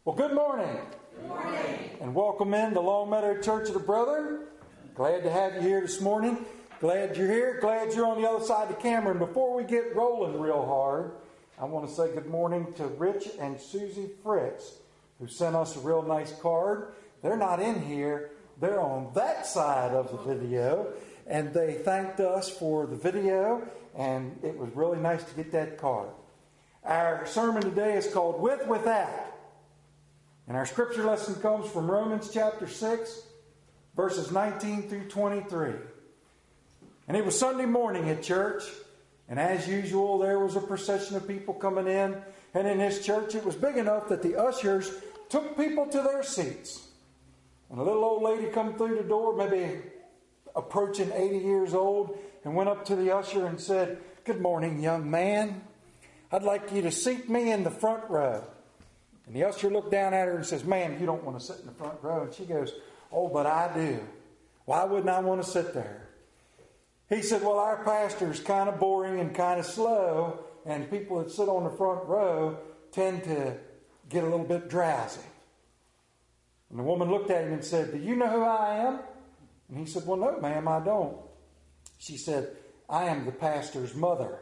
Well, good morning. Good morning. And welcome in to Long Meadow Church of the Brethren. Glad to have you here this morning. Glad you're here. Glad you're on the other side of the camera. And before we get rolling real hard, I want to say good morning to Rich and Susie Fritz, who sent us a real nice card. They're not in here. They're on that side of the video. And they thanked us for the video. And it was really nice to get that card. Our sermon today is called With Without. And our scripture lesson comes from Romans chapter 6, verses 19 through 23. And it was Sunday morning at church. And as usual, there was a procession of people coming in. And in this church, it was big enough that the ushers took people to their seats. And a little old lady come through the door, maybe approaching 80 years old, and went up to the usher and said, "Good morning, young man. I'd like you to seat me in the front row." And the usher looked down at her and says, "Ma'am, you don't want to sit in the front row." And she goes, "Oh, but I do. Why wouldn't I want to sit there?" He said, "Well, our pastor is kind of boring and kind of slow, and people that sit on the front row tend to get a little bit drowsy." And the woman looked at him and said, "Do you know who I am?" And he said, "Well, no, ma'am, I don't." She said, "I am the pastor's mother."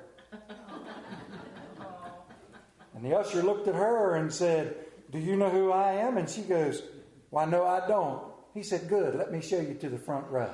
And the usher looked at her and said, "Do you know who I am?" And she goes, "Why, no, I don't." He said, "Good, let me show you to the front row."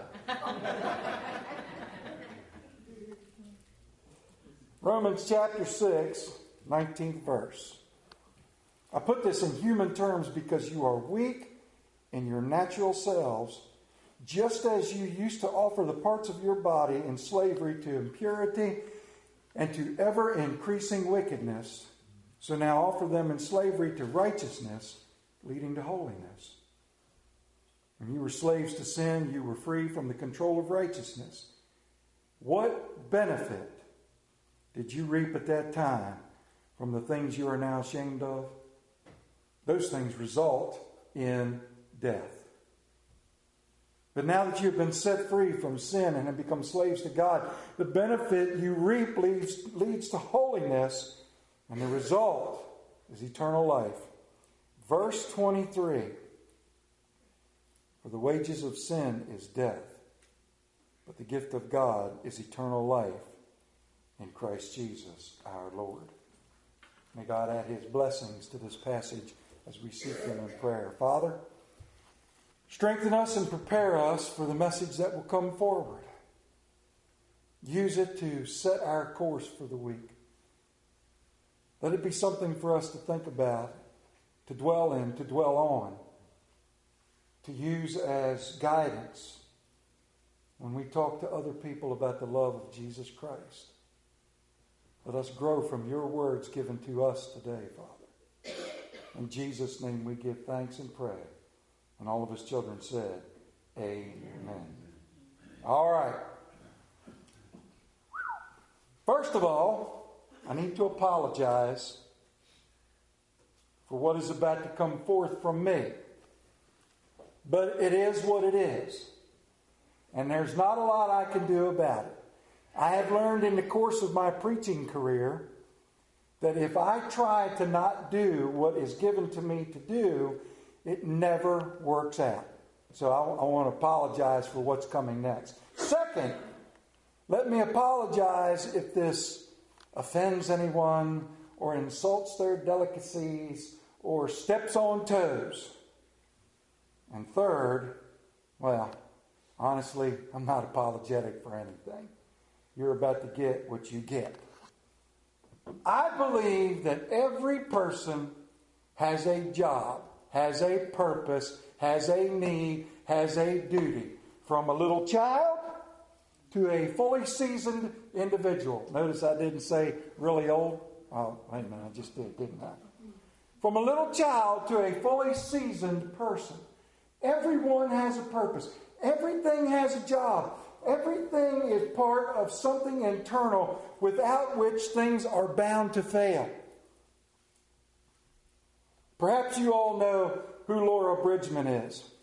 Romans chapter 6, 19th verse. I put this in human terms because you are weak in your natural selves, just as you used to offer the parts of your body in slavery to impurity and to ever-increasing wickedness. So now offer them in slavery to righteousness, leading to holiness. When you were slaves to sin, you were free from the control of righteousness. What benefit did you reap at that time from the things you are now ashamed of? Those things result in death. But now that you have been set free from sin and have become slaves to God, the benefit you reap leads to holiness, and the result is eternal life. Verse 23. For the wages of sin is death, but the gift of God is eternal life in Christ Jesus our Lord. May God add His blessings to this passage as we seek Him in prayer. Father, strengthen us and prepare us for the message that will come forward. Use it to set our course for the week. Let it be something for us to think about, to dwell in, to dwell on, to use as guidance when we talk to other people about the love of Jesus Christ. Let us grow from your words given to us today, Father. In Jesus' name we give thanks and pray. And all of His children said, Amen. All right. First of all, I need to apologize for what is about to come forth from me. But it is what it is. And there's not a lot I can do about it. I have learned in the course of my preaching career that if I try to not do what is given to me to do, it never works out. So I want to apologize for what's coming next. Second, let me apologize if this offends anyone or insults their delicacies or steps on toes. And third, well, honestly, I'm not apologetic for anything. You're about to get what you get. I believe that every person has a job, has a purpose, has a need, has a duty. From a little child to a fully seasoned individual. Notice I didn't say really old. Oh, wait a minute, I just did, didn't I? From a little child to a fully seasoned person. Everyone has a purpose. Everything has a job. Everything is part of something internal without which things are bound to fail. Perhaps you all know who Laura Bridgman is.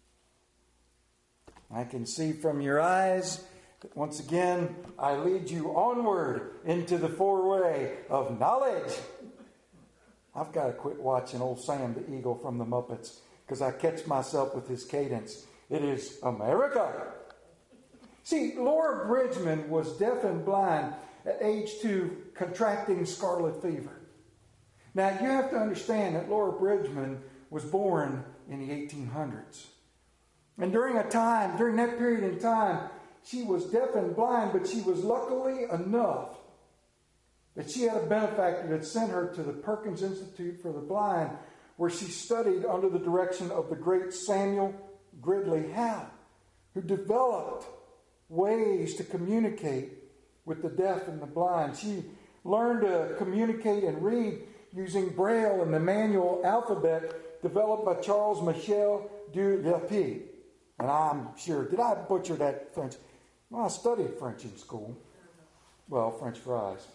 I can see from your eyes that once again I lead you onward into the foray of knowledge. I've got to quit watching old Sam the Eagle from the Muppets because I catch myself with his cadence. It is America. See, Laura Bridgman was deaf and blind at age 2, contracting scarlet fever. Now, you have to understand that Laura Bridgman was born in the 1800s. And during that period in time, she was deaf and blind, but she was luckily enough that she had a benefactor that sent her to the Perkins Institute for the Blind, where she studied under the direction of the great Samuel Gridley Howe, who developed ways to communicate with the deaf and the blind. She learned to communicate and read using Braille and the manual alphabet developed by Charles Michel du Lépée. And I'm sure, did I butcher that French? Well, I studied French in school. Well, French fries.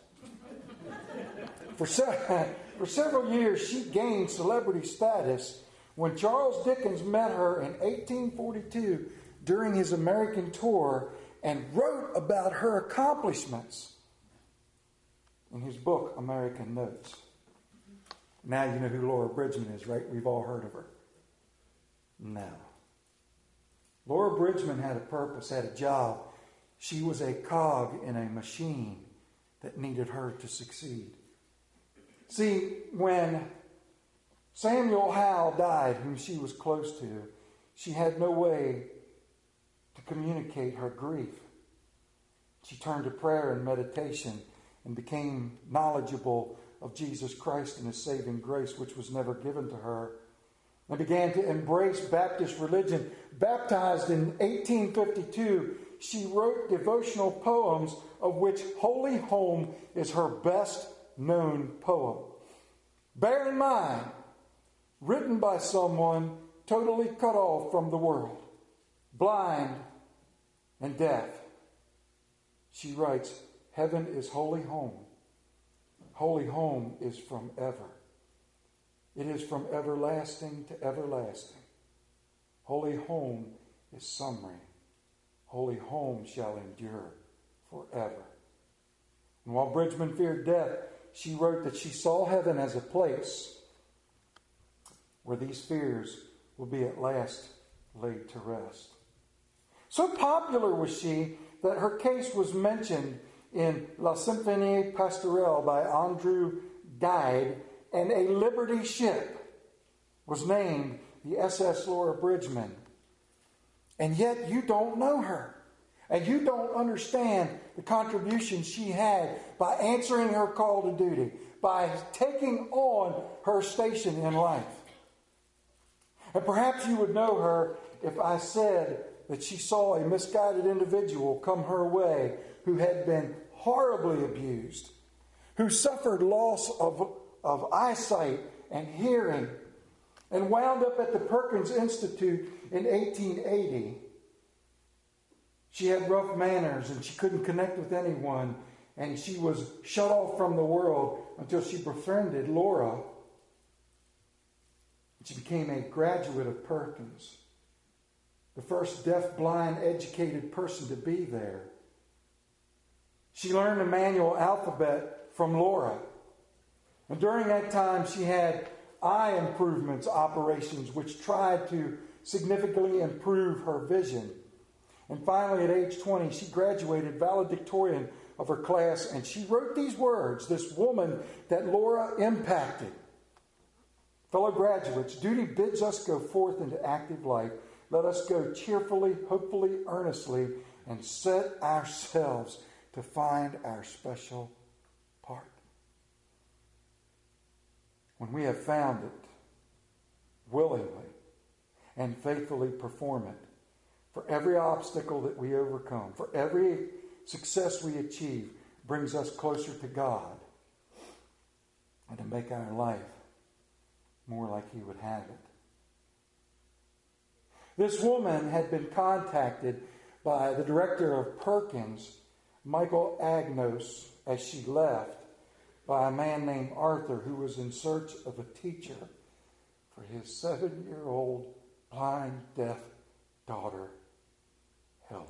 For several years, she gained celebrity status when Charles Dickens met her in 1842 during his American tour and wrote about her accomplishments in his book, American Notes. Now you know who Laura Bridgman is, right? We've all heard of her. Now, Laura Bridgman had a purpose, had a job. She was a cog in a machine that needed her to succeed. See, when Samuel Howe died, whom she was close to, she had no way to communicate her grief. She turned to prayer and meditation and became knowledgeable of Jesus Christ and His saving grace, which was never given to her, and began to embrace Baptist religion. Baptized in 1852, she wrote devotional poems, of which Holy Home is her best known poem. Bear in mind, written by someone totally cut off from the world, blind and deaf. She writes, heaven is holy home. Holy home is from ever. It is from everlasting to everlasting. Holy home is summary. Holy home shall endure forever. And while Bridgman feared death, she wrote that she saw heaven as a place where these fears will be at last laid to rest. So popular was she that her case was mentioned in La Symphonie Pastorelle by Andrew Gide, and a Liberty ship was named the SS Laura Bridgman. And yet you don't know her. And you don't understand the contribution she had by answering her call to duty, by taking on her station in life. And perhaps you would know her if I said that she saw a misguided individual come her way who had been horribly abused, who suffered loss of eyesight and hearing, and wound up at the Perkins Institute in 1880. She had rough manners and she couldn't connect with anyone, and she was shut off from the world until she befriended Laura. She became a graduate of Perkins, the first deaf-blind educated person to be there. She learned the manual alphabet from Laura. And during that time, she had eye improvements operations which tried to significantly improve her vision. And finally, at age 20, she graduated valedictorian of her class, and she wrote these words, this woman that Laura impacted. Fellow graduates, duty bids us go forth into active life. Let us go cheerfully, hopefully, earnestly, and set ourselves to find our special part. When we have found it, willingly and faithfully perform it, for every obstacle that we overcome, for every success we achieve, brings us closer to God and to make our life more like He would have it. This woman had been contacted by the director of Perkins, Michael Agnos, as she left, by a man named Arthur who was in search of a teacher for his 7-year-old blind, deaf daughter, Helen.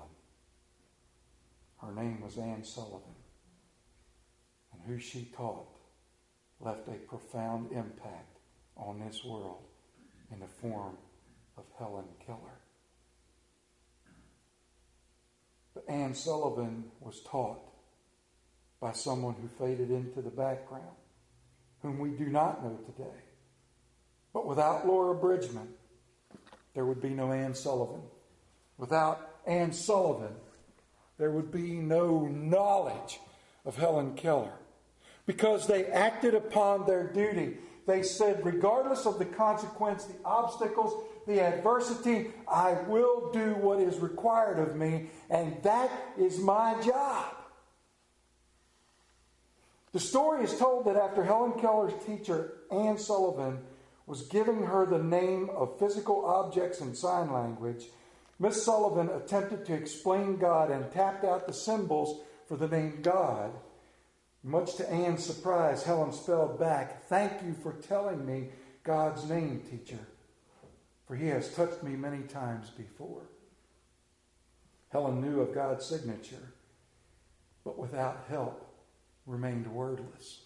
Her name was Anne Sullivan. And who she taught left a profound impact on this world in the form of Helen Keller. But Anne Sullivan was taught by someone who faded into the background, whom we do not know today. But without Laura Bridgman, there would be no Anne Sullivan. Without Anne Sullivan, there would be no knowledge of Helen Keller. Because they acted upon their duty. They said, regardless of the consequence, the obstacles, the adversity, I will do what is required of me, and that is my job. The story is told that after Helen Keller's teacher, Anne Sullivan, was giving her the name of physical objects in sign language, Miss Sullivan attempted to explain God and tapped out the symbols for the name God. Much to Anne's surprise, Helen spelled back, "Thank you for telling me God's name, teacher, for he has touched me many times before." Helen knew of God's signature, but without help remained wordless.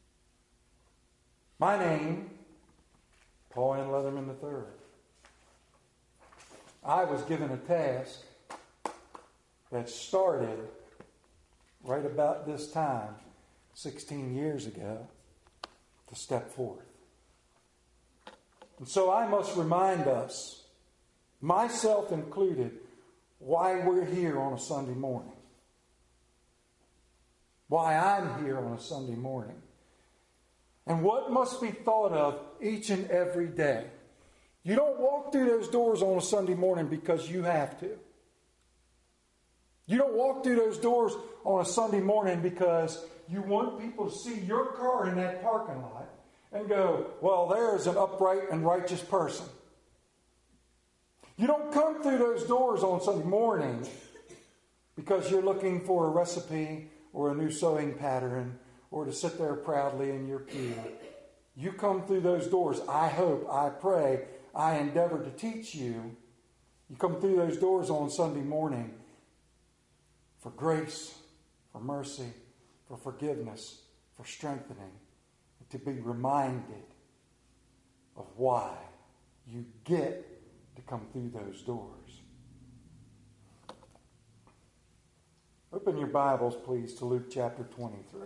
My name, Paul N. Leatherman III. I was given a task that started right about this time, 16 years ago, to step forth. And so I must remind us, myself included, why we're here on a Sunday morning. Why I'm here on a Sunday morning. And what must be thought of each and every day. You don't walk through those doors on a Sunday morning because you have to. You don't walk through those doors on a Sunday morning because you want people to see your car in that parking lot and go, well, there's an upright and righteous person. You don't come through those doors on Sunday morning because you're looking for a recipe or a new sewing pattern or to sit there proudly in your pew. You come through those doors, I hope, I pray, I endeavor to teach you. You come through those doors on Sunday morning for grace, for mercy, for forgiveness, for strengthening, to be reminded of why you get to come through those doors. Open your Bibles, please, to Luke chapter 23.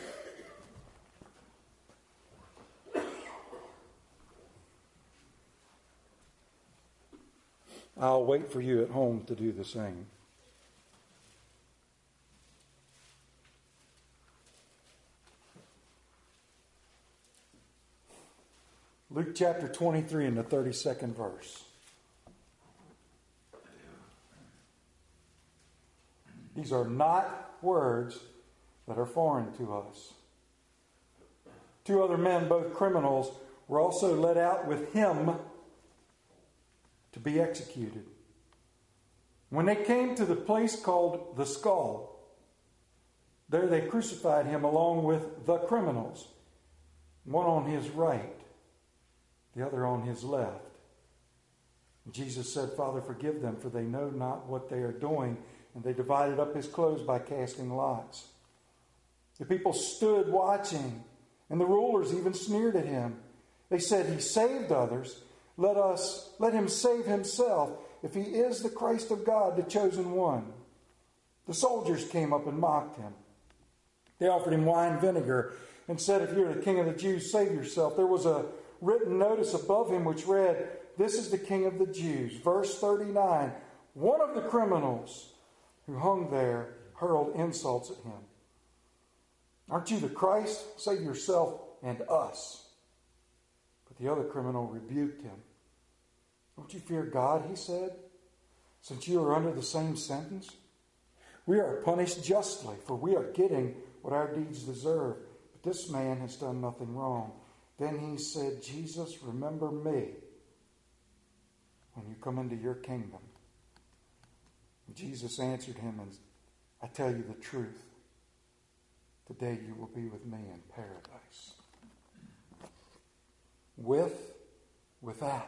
I'll wait for you at home to do the same. Luke chapter 23 and the 32nd verse. These are not words that are foreign to us. 2 other men, both criminals, were also led out with him to be executed. When they came to the place called the Skull, there they crucified him along with the criminals, one on his right, the other on his left. And Jesus said, Father, forgive them, for they know not what they are doing. And they divided up his clothes by casting lots. The people stood watching, and the rulers even sneered at him. They said, he saved others. Let him save himself, if he is the Christ of God, the chosen one. The soldiers came up and mocked him. They offered him wine vinegar and said, if you're the king of the Jews, save yourself. There was a written notice above him which read, this is the king of the Jews. Verse 39, one of the criminals who hung there hurled insults at him. Aren't you the Christ? Save yourself and us. But the other criminal rebuked him. Don't you fear God, he said, since you are under the same sentence? We are punished justly, for we are getting what our deeds deserve. But this man has done nothing wrong. Then he said, Jesus, remember me when you come into your kingdom. And Jesus answered him, and I tell you the truth. Today you will be with me in paradise. Without.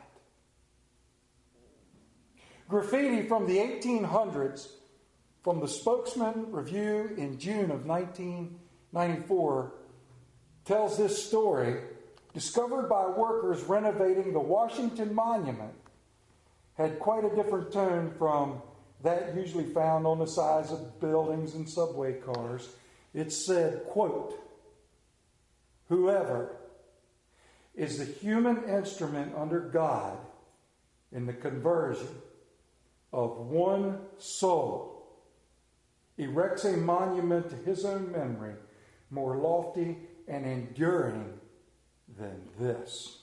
Graffiti from the 1800s, from the Spokesman Review in June of 1994, tells this story, discovered by workers renovating the Washington Monument, had quite a different tone from that usually found on the sides of buildings and subway cars. It said, quote, "Whoever is the human instrument under God in the conversion of one soul erects a monument to his own memory more lofty and enduring than this."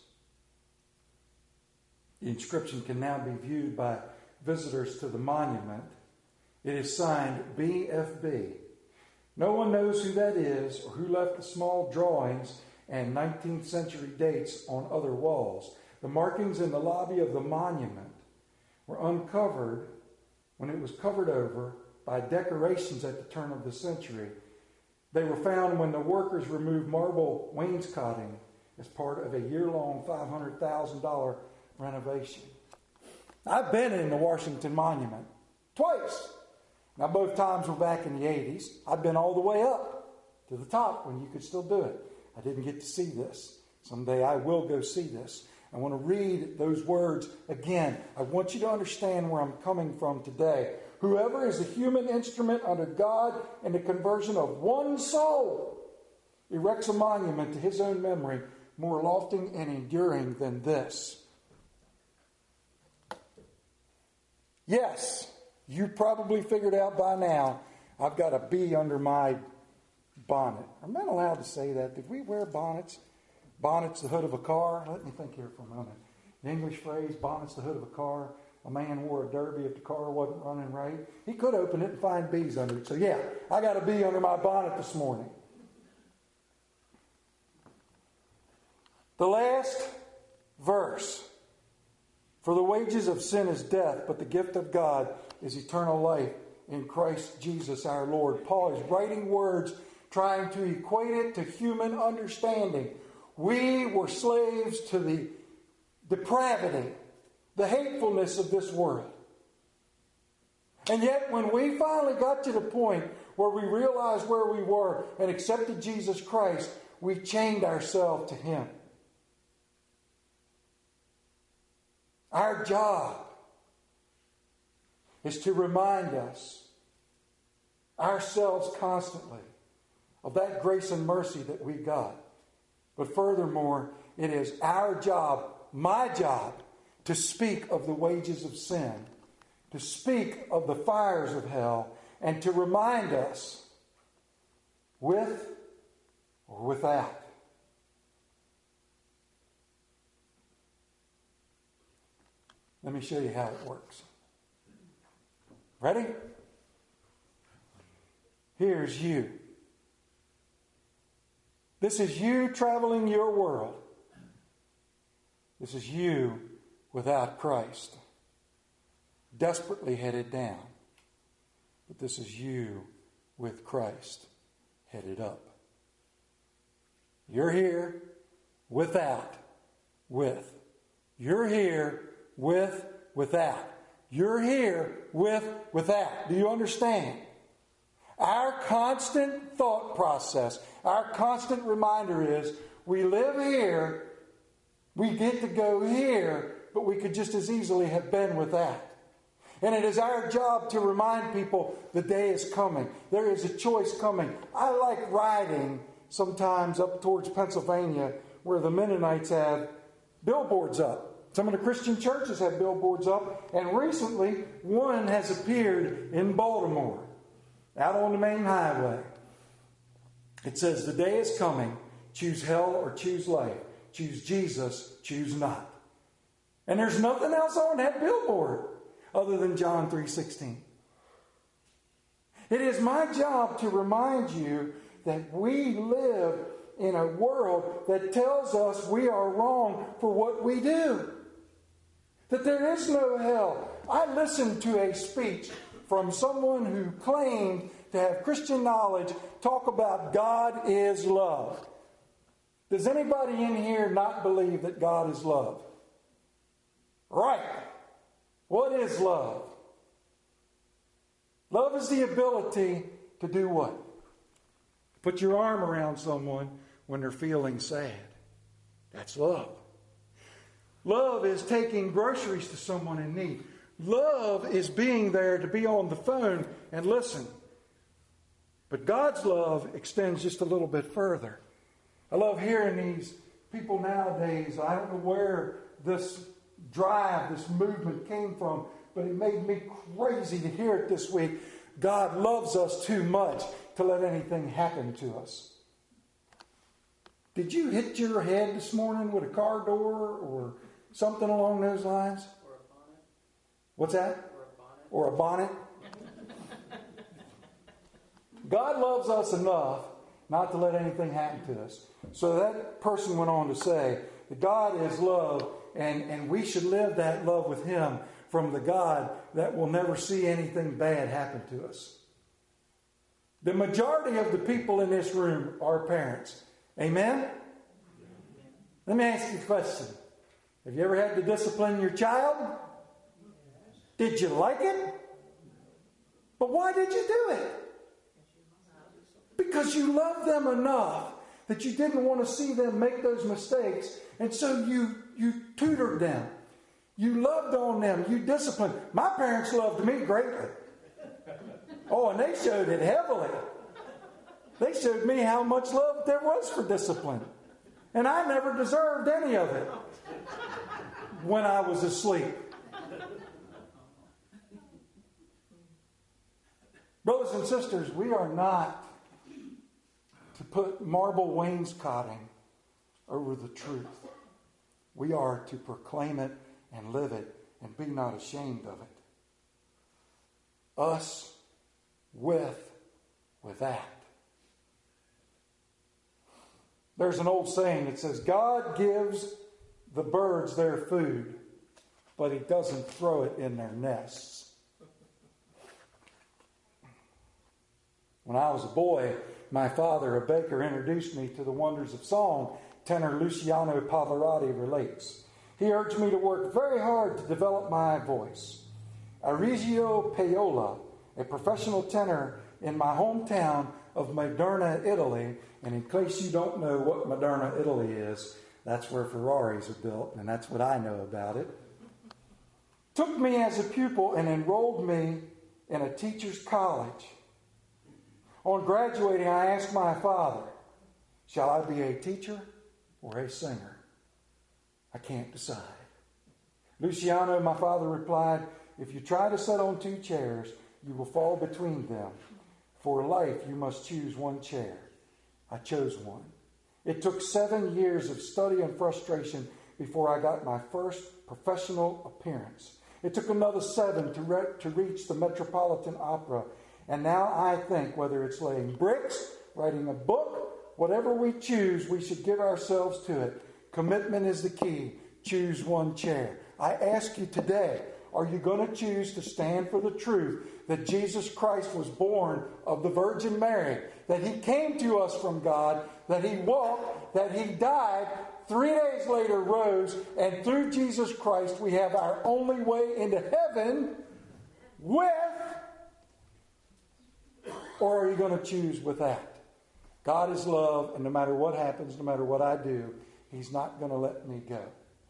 The inscription can now be viewed by visitors to the monument. It is signed BFB. No one knows who that is or who left the small drawings and 19th century dates on other walls. The markings in the lobby of the monument were uncovered when it was covered over by decorations at the turn of the century. They were found when the workers removed marble wainscoting as part of a year-long $500,000 renovation. I've been in the Washington Monument twice. Now, both times were back in the 80s. I've been all the way up to the top when you could still do it. I didn't get to see this. Someday I will go see this. I want to read those words again. I want you to understand where I'm coming from today. Whoever is a human instrument under God in the conversion of one soul erects a monument to his own memory more lofty and enduring than this. Yes, you probably figured out by now I've got a bee under my bonnet. I'm not allowed to say that. Did we wear bonnets? Bonnet's the hood of a car. Let me think here for a moment. The English phrase, bonnet's the hood of a car. A man wore a derby if the car wasn't running right. He could open it and find bees under it. So yeah, I got a bee under my bonnet this morning. The last verse. For the wages of sin is death, but the gift of God is eternal life in Christ Jesus our Lord. Paul is writing words trying to equate it to human understanding. We were slaves to the depravity, the hatefulness of this world. And yet when we finally got to the point where we realized where we were and accepted Jesus Christ, we chained ourselves to Him. Our job is to remind us, ourselves constantly, of that grace and mercy that we got. But furthermore, it is our job, my job, to speak of the wages of sin, to speak of the fires of hell, and to remind us, with or without. Let me show you how it works. Ready? Here's you. This is you traveling your world. This is you without Christ, desperately headed down. But this is you with Christ, headed up. You're here without, with. You're here with, without. You're here with, without. Do you understand? Our constant thought process, our constant reminder is, we live here, we get to go here, but we could just as easily have been without. And it is our job to remind people the day is coming. There is a choice coming. I like riding sometimes up towards Pennsylvania where the Mennonites have billboards up. Some of the Christian churches have billboards up, and recently one has appeared in Baltimore, out on the main highway. It says, "The day is coming. Choose hell or choose life. Choose Jesus, choose not." And there's nothing else on that billboard other than John 3:16. It is my job to remind you that we live in a world that tells us we are wrong for what we do. That there is no hell. I listened to a speech from someone who claimed to have Christian knowledge talk about God is love. Does anybody in here not believe that God is love? Right. What is love? Love is the ability to do what? Put your arm around someone when they're feeling sad. That's love. Love is taking groceries to someone in need. Love is being there to be on the phone and listen. But God's love extends just a little bit further. I love hearing these people nowadays. I don't know where this drive, this movement came from, but it made me crazy to hear it this week. God loves us too much to let anything happen to us. Did you hit your head this morning with a car door or something along those lines? Or a bonnet. What's that? Or a bonnet. Or a bonnet? God loves us enough not to let anything happen to us. So that person went on to say that God is love, and we should live that love with Him from the God that will never see anything bad happen to us. The majority of the people in this room are parents. Amen? Let me ask you a question. Have you ever had to discipline your child? Did you like it? But why did you do it? Because you loved them enough that you didn't want to see them make those mistakes. And so you tutored them. You loved on them. You disciplined. My parents loved me greatly. Oh, and they showed it heavily. They showed me how much love there was for discipline. And I never deserved any of it when I was asleep. Brothers and sisters, we are not to put marble wainscoting over the truth. We are to proclaim it and live it and be not ashamed of it. Us with that. There's an old saying that says, God gives the birds their food, but He doesn't throw it in their nests. When I was a boy, my father, a baker, introduced me to the wonders of song. Tenor Luciano Pavarotti relates. He urged me to work very hard to develop my voice. Arrigio Paola, a professional tenor in my hometown of Modena, Italy, and in case you don't know what Modena, Italy is, that's where Ferraris are built, and that's what I know about it, took me as a pupil and enrolled me in a teacher's college. On graduating, I asked my father, shall I be a teacher or a singer? I can't decide. Luciano, my father, replied, if you try to sit on two chairs, you will fall between them. For life, you must choose one chair. I chose one. It took 7 years of study and frustration before I got my first professional appearance. It took another 7 to reach the Metropolitan Opera. And now I think whether it's laying bricks, writing a book, whatever we choose, we should give ourselves to it. Commitment is the key. Choose one chair. I ask you today, are you going to choose to stand for the truth that Jesus Christ was born of the Virgin Mary, that He came to us from God, that He walked, that He died, 3 days later rose, and through Jesus Christ we have our only way into heaven with, or are you going to choose with that? God is love, and no matter what happens, no matter what I do, He's not going to let me go.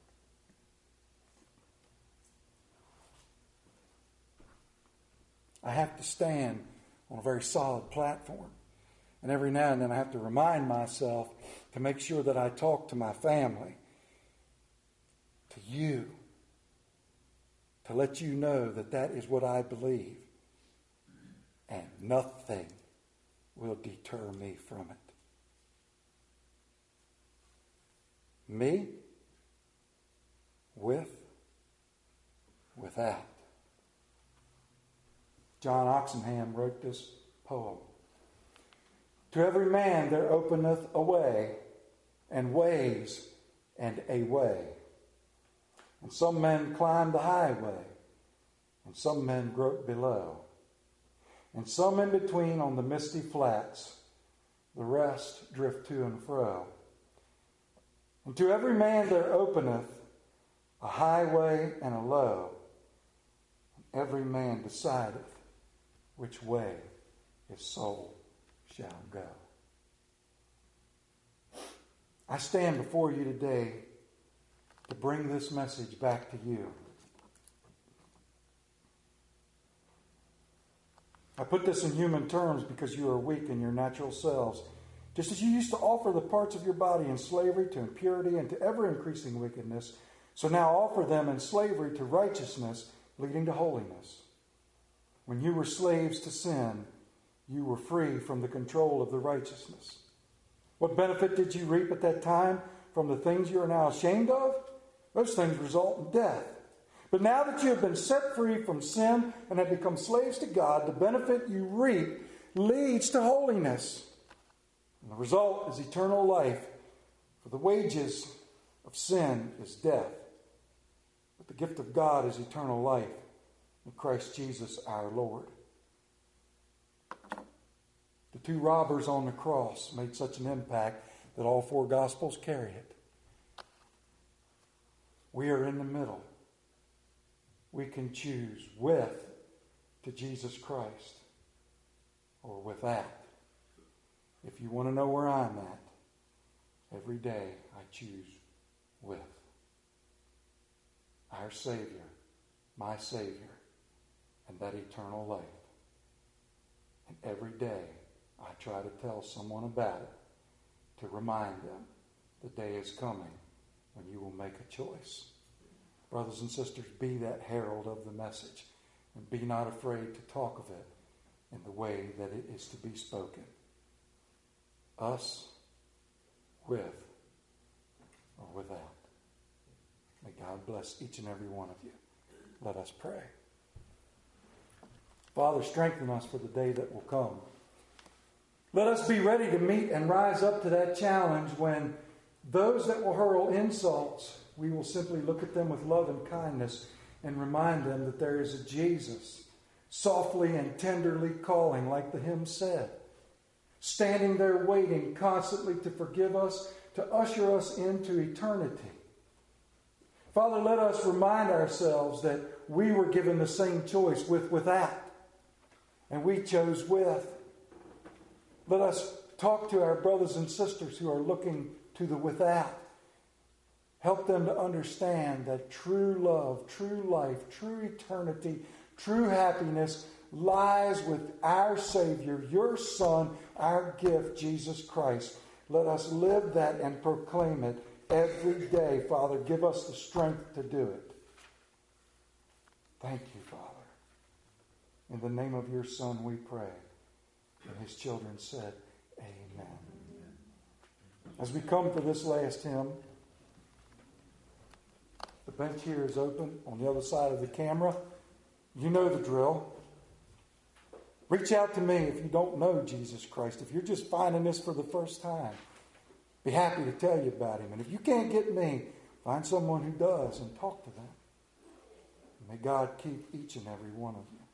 I have to stand on a very solid platform. And every now and then I have to remind myself to make sure that I talk to my family, to you, to let you know that that is what I believe. And nothing will deter me from it. Me, without. John Oxenham wrote this poem. To every man there openeth a way, and ways, and a way. And some men climb the highway, and some men grope below. And some in between on the misty flats, the rest drift to and fro. And to every man there openeth a highway and a low, and every man decideth which way his soul shall go. I stand before you today to bring this message back to you. I put this in human terms because you are weak in your natural selves. Just as you used to offer the parts of your body in slavery to impurity and to ever-increasing wickedness, so now offer them in slavery to righteousness, leading to holiness. When you were slaves to sin, you were free from the control of the righteousness. What benefit did you reap at that time from the things you are now ashamed of? Those things result in death. But now that you have been set free from sin and have become slaves to God, the benefit you reap leads to holiness. And the result is eternal life. For the wages of sin is death. But the gift of God is eternal life in Christ Jesus our Lord. The two robbers on the cross made such an impact that all four Gospels carry it. We are in the middle. We can choose with to Jesus Christ or without. If you want to know where I'm at, every day I choose with. Our Savior, my Savior, and that eternal life. And every day I try to tell someone about it, to remind them the day is coming when you will make a choice. Brothers and sisters, be that herald of the message, and be not afraid to talk of it in the way that it is to be spoken. Us, with or without. May God bless each and every one of you. Let us pray. Father, strengthen us for the day that will come. Let us be ready to meet and rise up to that challenge when those that will hurl insults, we will simply look at them with love and kindness and remind them that there is a Jesus softly and tenderly calling, like the hymn said, standing there waiting constantly to forgive us, to usher us into eternity. Father, let us remind ourselves that we were given the same choice without, and we chose with. Let us talk to our brothers and sisters who are looking to the without. Help them to understand that true love, true life, true eternity, true happiness lies with our Savior, your Son, our gift, Jesus Christ. Let us live that and proclaim it every day. Father, give us the strength to do it. Thank you, Father. In the name of your Son we pray. And his children said, Amen. As we come for this last hymn, the bench here is open on the other side of the camera. You know the drill. Reach out to me if you don't know Jesus Christ. If you're just finding this for the first time, be happy to tell you about him. And if you can't get me, find someone who does and talk to them. May God keep each and every one of you.